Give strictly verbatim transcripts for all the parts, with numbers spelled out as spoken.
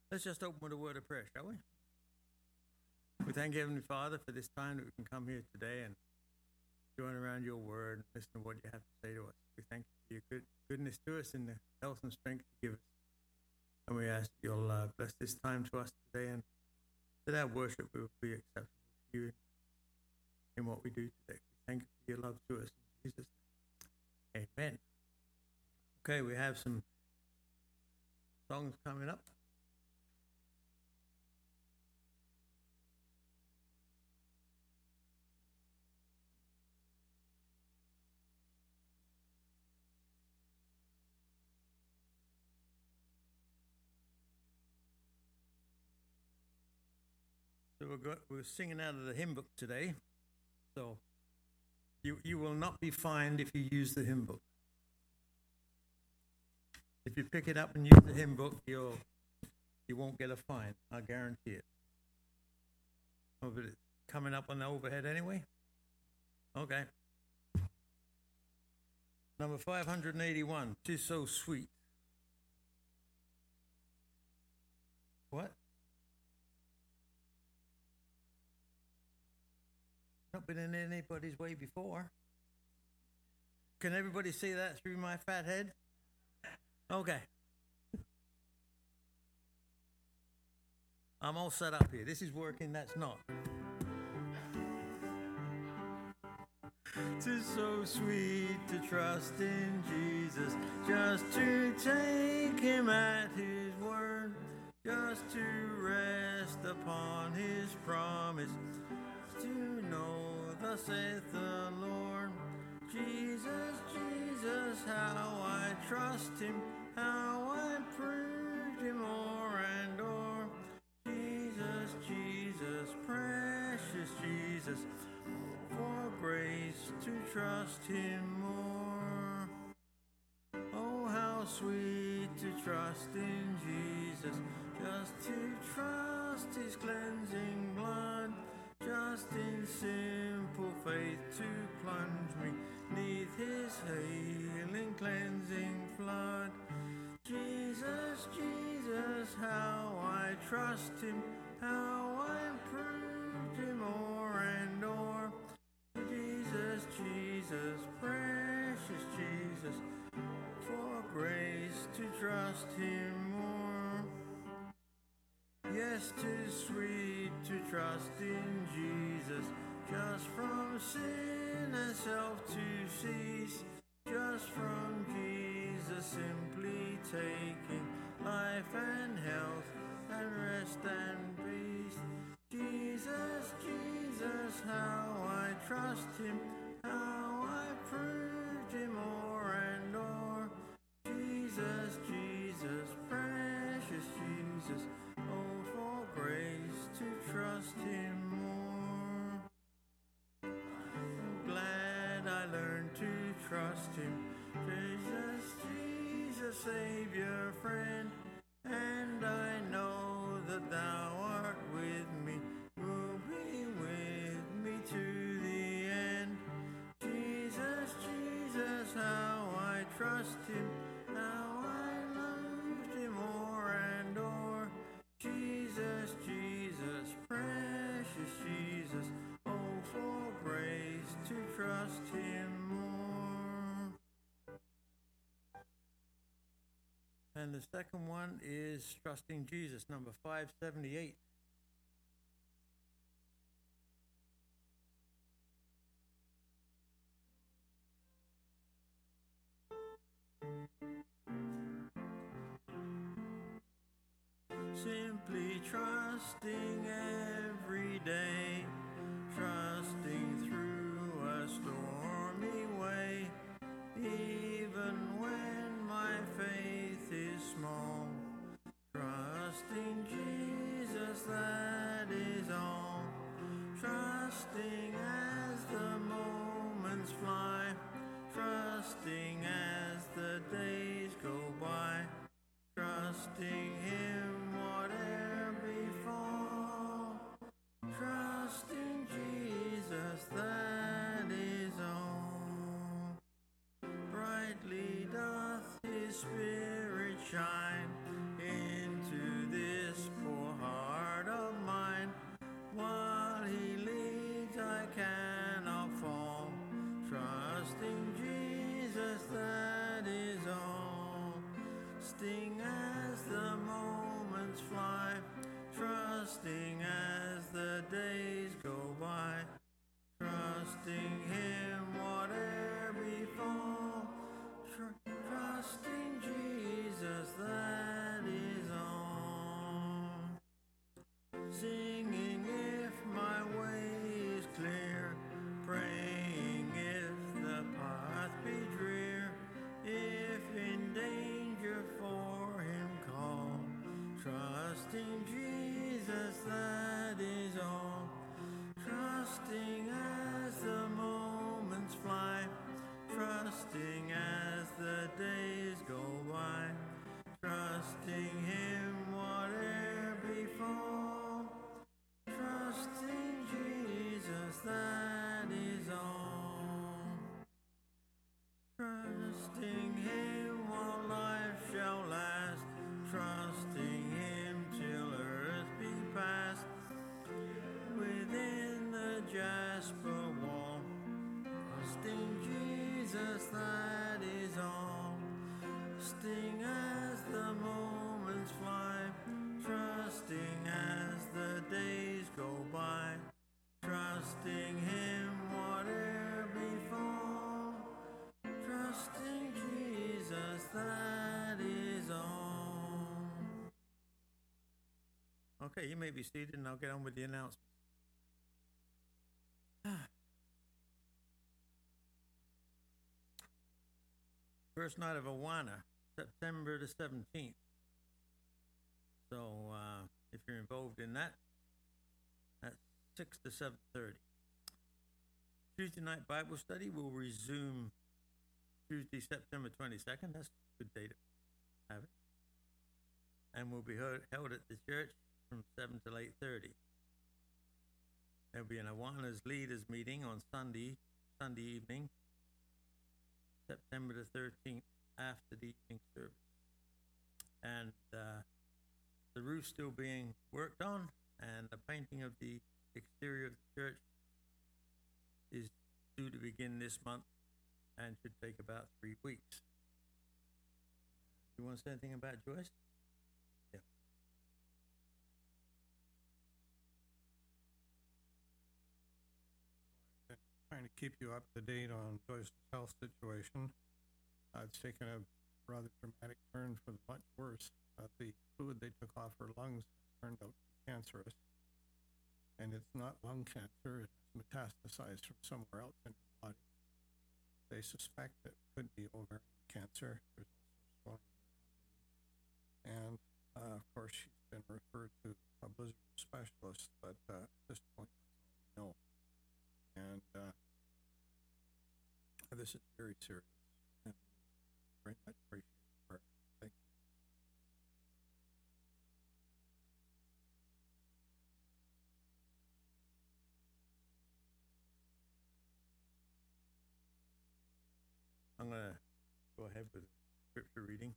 Let's just open with a word of prayer, shall we? We thank you, Heavenly Father, for this time that we can come here today and join around your word and listen to what you have to say to us. We thank you for your good, goodness to us and the health and strength you give us. And we ask that you'll uh, bless this time to us today and that our worship will be acceptable to you in what we do today. We thank you for your love to us in Jesus' name. Amen. Okay, we have some songs coming up. So we're, go- we're singing out of the hymn book today. So you you will not be fined if you use the hymn book. If you pick it up and use the hymn book, you'll you won't get a fine. I guarantee it. Oh, but it's coming up on the overhead anyway. Okay. Number five hundred eighty-one. "'Tis so sweet." What? Not been in anybody's way before. Can everybody see that through my fat head? Okay. I'm all set up here. This is working, that's not. "'Tis so sweet to trust in Jesus, just to take him at his word, just to rest upon his promise, to know thus saith the Lord. Jesus, Jesus, how I trust him, how I proved him o'er and o'er. Jesus, Jesus, precious Jesus, for grace to trust him more. Oh, how sweet to trust in Jesus, just to trust his cleansing blood, just in simple faith to plunge me neath his healing cleansing flood. Jesus, Jesus, how I trust him, how I proved him o'er and o'er. Jesus, Jesus, precious Jesus, for grace to trust him more. Yes, 'tis sweet to trust in Jesus, just from sin and self to cease, just from Jesus simply taking life and health and rest and peace. Jesus, Jesus, how I trust him, how I proved him o'er and o'er. Jesus, Jesus, precious Jesus, oh, for grace to trust him more. I'm glad I learned to trust him. Jesus, Jesus, Savior, friend, and I know that thou art with me, will be with me to the end. Jesus, Jesus, how I trust him, how I loved him o'er and o'er. Jesus, Jesus, precious Jesus, oh, for grace to trust him more. And the second one is Trusting Jesus, number five seventy-eight. Simply trusting every day, trusting through a stormy way, even when my faith is small. Trusting Jesus, that is all. Trusting as the moments fly, trusting as the days go by, trusting him whatever befall. Trusting Jesus, that is all. Brightly doth his spirit shine into this Trusting Jesus, that is all. Trusting as the moments fly, trusting as the days go by, trusting Him whatever befall, Tr- trusting Jesus, that is all. Singing if my way is clear, praying if the path be drear, if in danger for Him call, trusting Jesus, that is all. Trusting as the moments fly, trusting as the days go by, trusting Him whatever befall, trusting Jesus, that is all. Trusting Him while life shall last, trusting Him till earth be past, within the jasper wall, trusting Jesus, that is all. Trusting as the moments fly, trusting as the days go by, trusting Him whatever befall, trusting Jesus, that is all. Okay, you may be seated and I'll get on with the announcements. First night of Awana, September the seventeenth. So uh, if you're involved in that, that's six to seven thirty. Tuesday night Bible study will resume Tuesday, September twenty-second. That's a good day to have it. And will be held, held at the church from seven till eight thirty. There'll be an Awana's leaders meeting on Sunday, Sunday evening, September the thirteenth, after the evening service. And uh, the roof's still being worked on, and the painting of the exterior of the church is due to begin this month and should take about three weeks. You want to say anything about Joyce? Yeah. Trying to keep you up to date on Joyce's health situation. Uh, it's taken a rather dramatic turn for the much worse. Uh, the fluid they took off her lungs has turned out to be cancerous. And it's not lung cancer, it has metastasized from somewhere else in her body. They suspect it could be ovarian cancer. There's also swelling in her abdomen. And uh, of course, she's been referred to a blizzard specialist, but uh, at this point, that's all we know. And uh, this is very serious, and we very much appreciate your prayer. Thank you. I'm going to go ahead with scripture reading.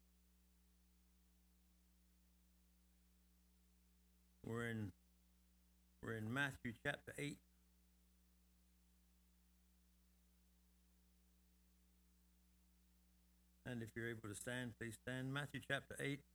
We're in we're in Matthew chapter eight. And if you're able to stand, please stand. Matthew chapter eight,